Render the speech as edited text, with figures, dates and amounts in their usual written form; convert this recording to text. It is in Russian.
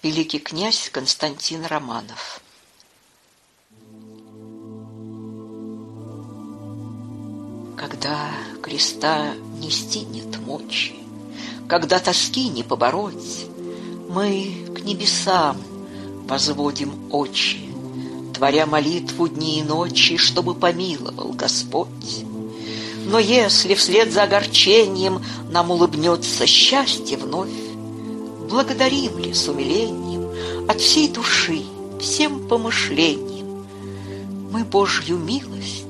Великий князь Константин Романов. Когда креста не стигнет мочи, когда тоски не побороть, мы к небесам возводим очи, творя молитву дни и ночи, чтобы помиловал Господь. Но если вслед за огорчением нам улыбнется счастье вновь, благодарим ли с умилением от всей души, всем помышлением мы Божью милость